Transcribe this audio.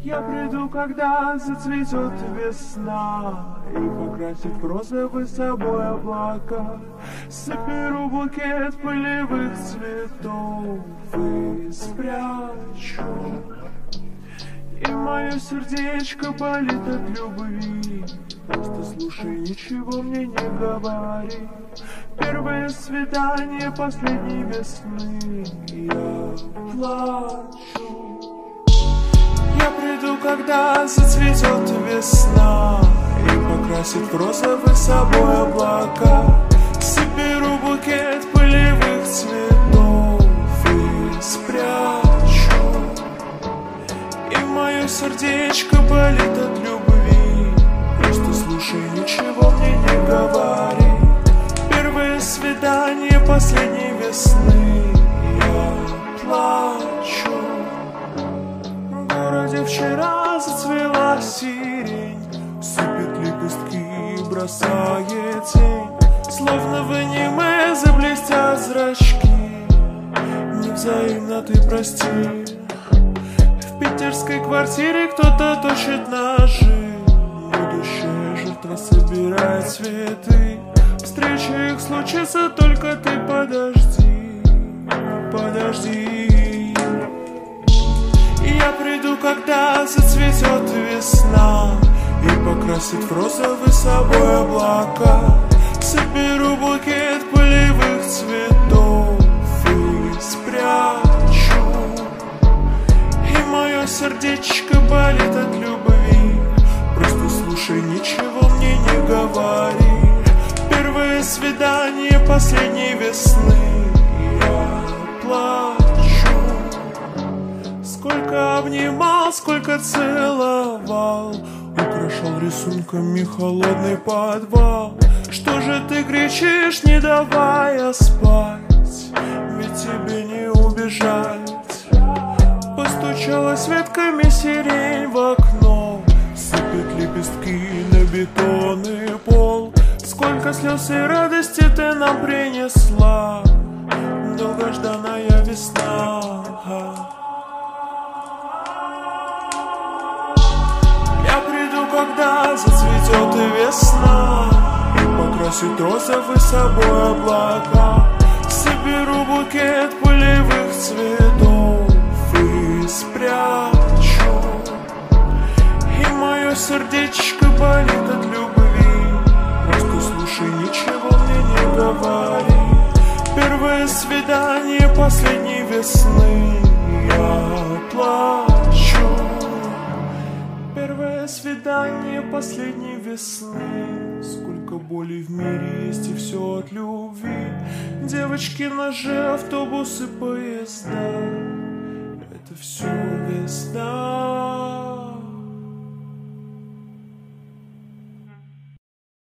Я приду, когда зацветет весна и покрасит в розовый собой облака. Соберу букет полевых цветов и спрячу. И мое сердечко болит от любви. Просто слушай, ничего мне не говори. Первое свидание последней весны. Я плачу. Я приду, когда зацветет весна и покрасит в розовый собой облака. Соберу букет полевых цветов и спрячу. И мое сердечко болит от любви. Просто слушай, ничего мне не говори. Первое свидание последней весны. Я плачу. В городе вчера зацвела сирень, сыпет лепестки и бросает тень. Словно в аниме заблестят зрачки. Невзаимно ты прости. В питерской квартире кто-то точит ножи. Будущая жертва собирает цветы. Встреча их случится, только ты подожди. Подожди. Я приду, когда зацветет весна и покрасит в розовый собой облака. Соберу букет полевых цветов и спрячу. И мое сердечко болит от любви. Просто слушай, ничего мне не говори. Первое свидание последней весны. Я плачу. Сколько обнимал, сколько целовал, украшал рисунками холодный подвал. Что же ты кричишь, не давая спать? Ведь тебе не убежать. Постучалась ветками сирень в окно. Сыпят лепестки на бетонный пол. Сколько слез и радости ты нам принесла, долгожданная весна. Я приду, когда зацветет весна и покрасит розовый собой облака. Соберу букет полевых цветов и спрячу. И мое сердечко болит от любви. Просто слушай, ничего мне не говори. Первое свидание последней весны. Я плачу. Первое свидание последней весны. Сколько боли в мире есть, и все от любви. Девочки, ножи, автобусы, поезда. Это все весна.